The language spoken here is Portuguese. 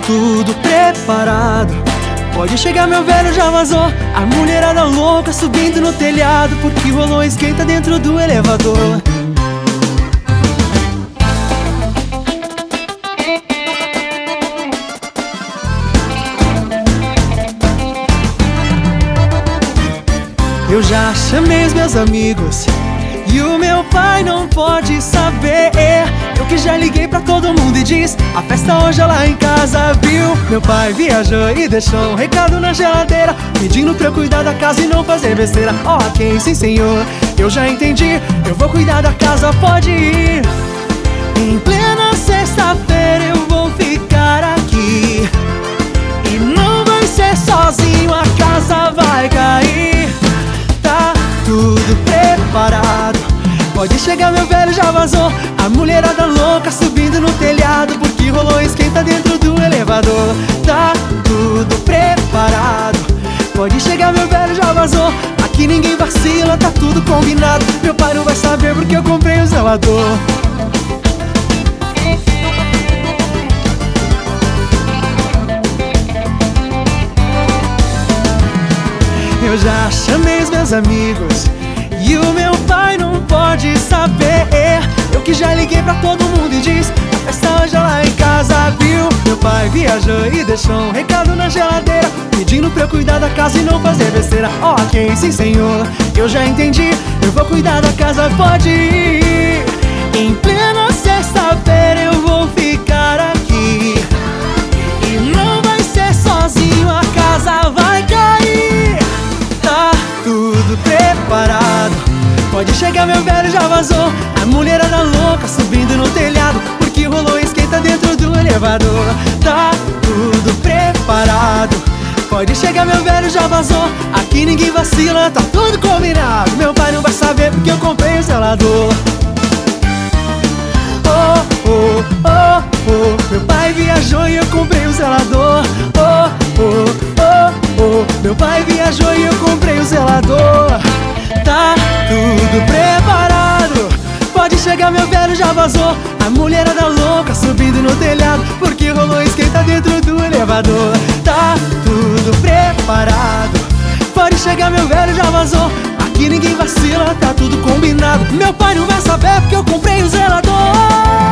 tudo preparado. Pode chegar, meu velho já vazou. A mulherada louca subindo no telhado, porque rolou esquenta dentro do elevador. Eu já chamei os meus amigos e o meu pai não pode saber. Eu que já liguei pra todo mundo e diz: a festa hoje é lá em casa, viu? Meu pai viajou e deixou um recado na geladeira, pedindo pra eu cuidar da casa e não fazer besteira. Ok, sim senhor, eu já entendi. Eu vou cuidar da casa, pode ir. Em plena sexta-feira eu vou ficar aqui, e não vai ser sozinho, a casa vai cair. Tá tudo preparado. Pode chegar, meu velho já vazou. A mulherada louca subindo no telhado, porque rolou esquenta dentro do elevador. Tá tudo preparado. Pode chegar, meu velho já vazou. Aqui ninguém vacila, tá tudo combinado. Meu pai não vai saber porque eu comprei o zelador. Eu já chamei os meus amigos e o meu pai não pode saber. Eu que já liguei pra todo mundo e diz: a festa hoje é lá em casa, viu? Meu pai viajou e deixou um recado na geladeira, pedindo pra eu cuidar da casa e não fazer besteira. Ok, sim senhor, eu já entendi. Eu vou cuidar da casa, pode ir. Em plena sexta-feira eu vou ficar aqui, e não vai ser sozinho, a casa vai cair. Tá tudo preparado. Pode chegar, meu velho já vazou. A mulherada louca subindo no telhado, porque rolou esquenta dentro do elevador. Tá tudo preparado. Pode chegar, meu velho já vazou. Aqui ninguém vacila, tá tudo combinado. Meu pai não vai saber porque eu comprei o zelador. Oh, oh, oh, oh. Meu pai viajou e eu comprei o zelador. Oh, oh, oh, oh. Meu pai viajou e eu comprei o zelador. Tá tudo preparado. Pode chegar, meu velho já vazou. A mulherada louca subindo no telhado, porque rolou esquenta dentro do elevador. Tá tudo preparado. Pode chegar, meu velho já vazou. Aqui ninguém vacila, tá tudo combinado. Meu pai não vai saber porque eu comprei o zelador.